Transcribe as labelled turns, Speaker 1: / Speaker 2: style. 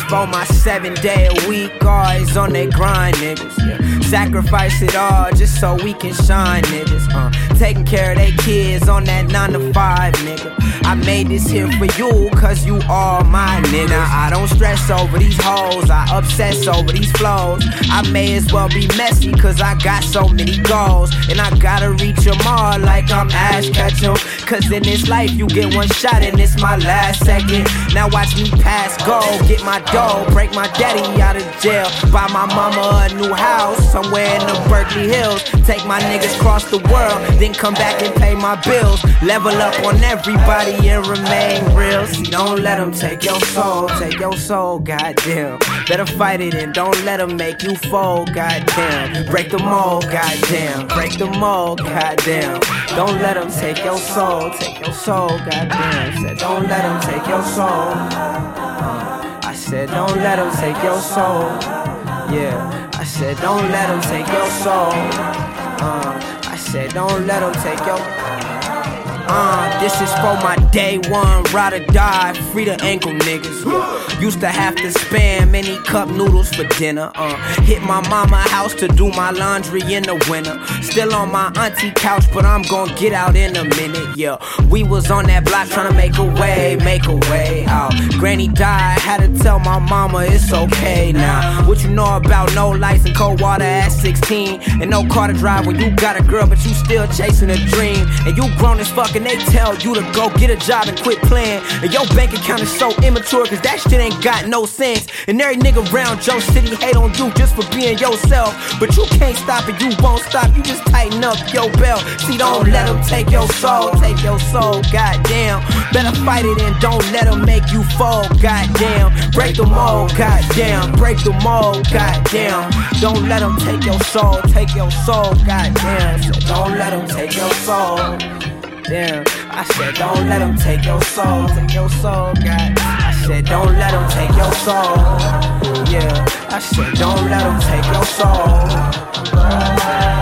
Speaker 1: for my 7-day-a-week guys on they grind, niggas. Yeah. Sacrifice it all just so we can shine, niggas. Taking care of they kids on that 9 to 5, nigga. I made this here for you, cause you all my niggas. Now I don't stress over these hoes, I obsess over these flows. I may as well be messy, cause I got so many goals. And I gotta reach them all like I'm Ash Ketchum. Cause in this life you get one shot and it's my last second. Now watch me pass go, get my dough, break my daddy out of jail, buy my mama a new house somewhere in the Berkeley Hills. Take my niggas across the world, then come back and pay my bills. Level up on everybody and remain real. See, don't let them take your soul, goddamn. Better fight it and don't let them make you fold, goddamn. Break the mold, goddamn. Break the mold, goddamn. Don't let them take your soul, goddamn. Said don't let them take your soul. I said don't let them take your soul. Yeah, I said don't let them take your soul. I said don't let them take your. This is for my day one, ride or die, free the ankle niggas. Used to have to spam many cup noodles for dinner. Hit my mama house to do my laundry in the winter. Still on my auntie couch, but I'm gon' get out in a minute. Yeah, we was on that block tryna make a way out. Granny died, had to tell my mama it's okay now. What you know about no lights and cold water at 16, and no car to drive when you got a girl but you still chasing a dream. And you grown as fuck and they tell you to go get a job and quit playing. And your bank account is so immature cause that shit ain't got no sense. And every nigga around your city hate on you just for being yourself. But you can't stop it, you won't stop, you just tighten up your belt. See, don't let them take your soul, goddamn. Better fight it and don't let them make you fold, goddamn. Break the mold, goddamn. Break the mold, goddamn. Don't let them take your soul, goddamn. So don't let them take your soul. Damn, I said don't let them take your soul, God. I said don't let them take your soul. Yeah, I said don't let them take your soul.